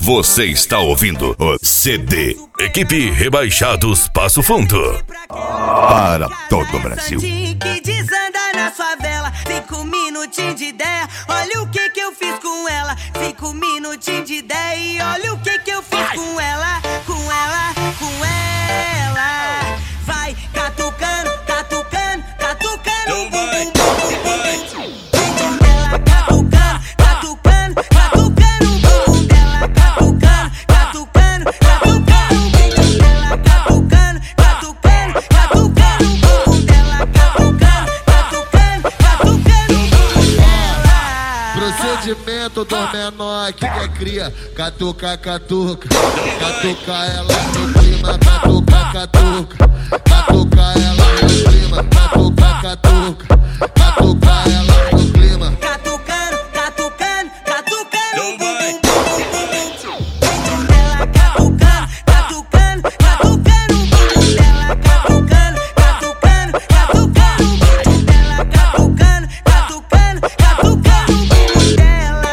Você está ouvindo o CD Equipe Rebaixados Passo Fundo. Para todo o Brasil. Que desanda na favela, 5 minutinhos de ideia. Olha o que eu fiz com ela. 5 minutinhos de ideia e olha o que eu fiz com ela. Com ela, com ela. Vai catucando, catucando, catucando. Bum, bum, bum, bum. Ela catucando, catucando, catucando. Bum dela catucando, catucando, catucando. Ela catucando, catucando, catucando. Bum dela catucando, catucando, catucando. Procedimento do menor que é cria. Catuca, catuca. Catuca ela no clima. Catuca, catuca. Catuca ela no clima. Catuca, catuca. Catuca ela no clima. Catucando, catucando, catucando. Bum, bum, dela catucando, catucando, catucando. Bum dela catucando, catucando, catucando. Bum dela catucando, catucando, catucando. Bum dela.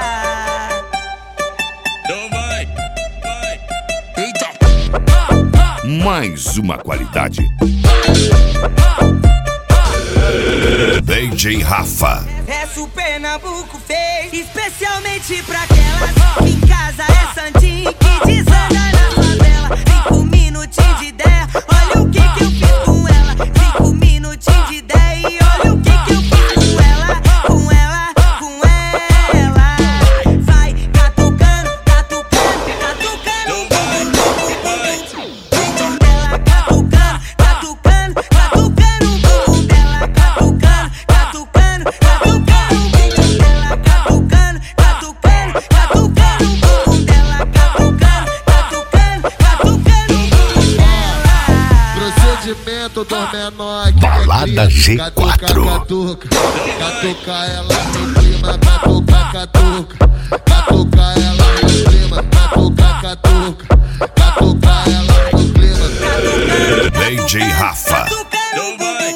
Então vai. Eita. Mais uma qualidade. DJ Rafa. Essa Pernambuco fez especialmente pra aquelas que em casa é santinho, que desanda na favela. 5 minutinhos de ideia, olha o que eu fiz com ela. 5 minutinhos de ideia e olha o que eu fiz com ela. Com ela, com ela. Vai catucando, catucando, catucando. Bum dela catucando, catucando, catucando. Bum dela catucando, catucando, catucando. Bum dela catucando, catucando, catucando. Bum dela catucando, catucando, catucando. Bum dela. Procedimento do menor que Balada é cria. G4. Catuca, catuca. Catuca ela no clima. Catuca, catuca. Catuca ela no clima. Catuca, catuca. Catuca ela no clima. DJ Rafa. Catucando, bum, bum,